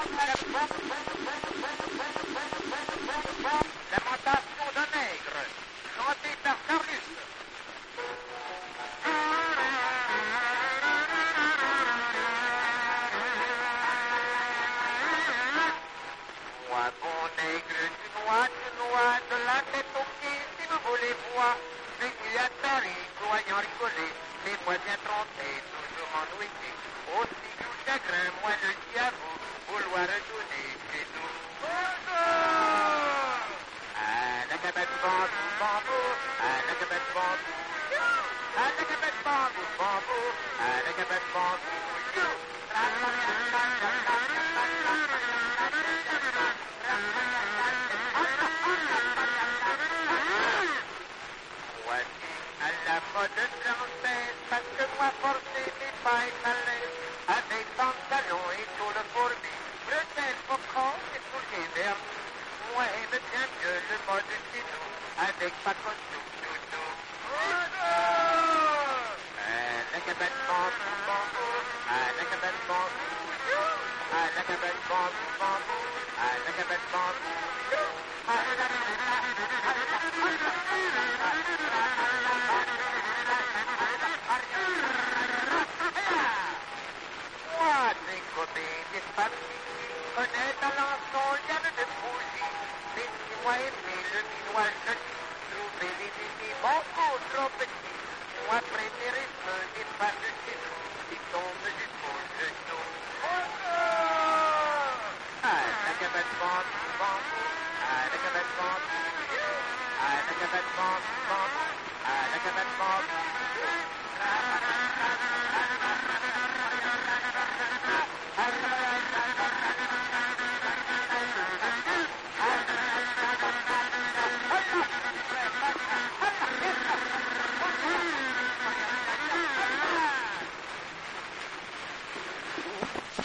Lamentation d'un nègre, chanté par Carlus. Moi, bon nègre, tu noies de la tête aux pieds, si vous voulez voir. Mais qui a tari, voyant rigoler, les voisins tromper, toujours ennuyés. Aussi tout chagrin, moi je dis à vous, vouloir retourner chez nous. Bonjour! À la cabane bambou, bambou, à la cabane bambou, à la cabane bambou, bambou, à la cabane bambou, voici à la mode française, parce que moi forcé n'est pas étalé, avec pantalons et tout le fourbi, bretelles, faucons et souliers vernis. Moi aime bien mieux le mode chez nous, avec pacotou, toutou. Bonjour! La cabane bambou, bambou, à la cabane bambou, à la cabane bambou, bambou, à la cabane bambou, à la cabane moi, des comédies familles, connaître à l'ensemble, il y avait de bougies. Mais si moi aimer le minois joli, trouver les bébés beaucoup trop petits. Moi préféré ceux des femmes de chez nous, qui tombent jusqu'aux genoux. Bonjour! À la cabane bambou, bambou, à la cabane bambou, à la cabane bambou, bambou, à la cabane bambou. À